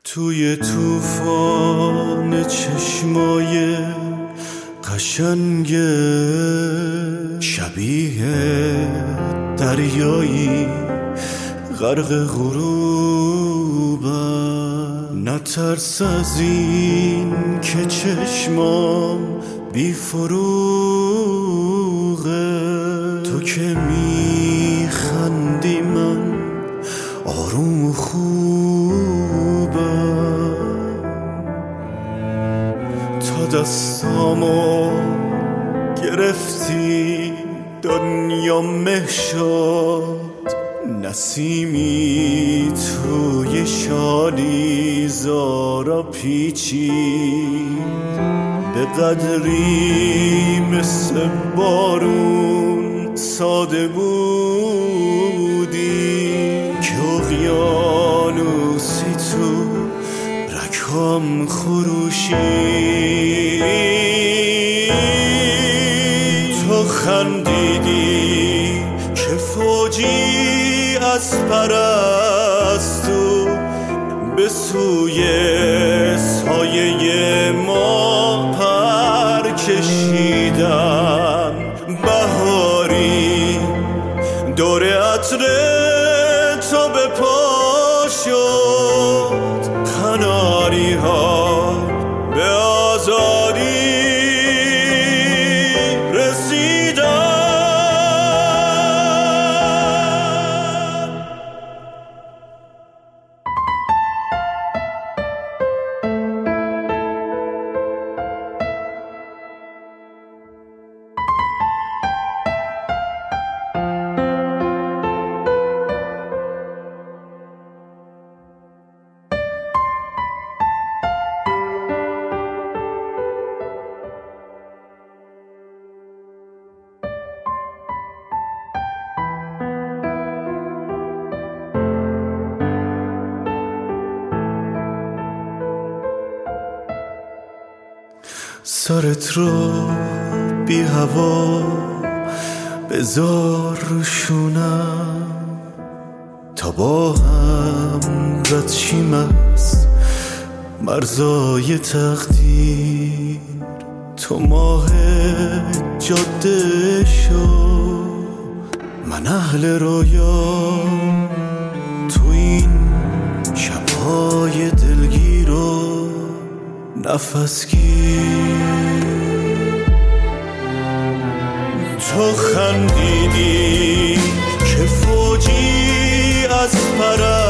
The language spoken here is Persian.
توی طوفان چشمای قشنگ شبیه دریایی غرق غروبم، نترس از این که چشمام بی فروغه. تو که میخندی من آروم و خوبم، تا دستامو گرفتی دنیا مه شد، نسیمی توی شالی زارا پیچید، به قدری مثل بارون ساده بودی که اقیانوسی تو رکام خروشی. تو خندیدی که فوجی از پرستو به سوی سایه ما پر کشیدم، بهاری دور عطر تو به پا شد، قناری ها به آزادی رسیدن. سرت رو بی هوا بذار روشونم، تا با هم رد شیم از مرزای تقدیر. تو ماه جاده شو، من اهل رویام تو این شبهای دلگیر و نفس گیر. تو خندیدی که فوجی از پرستو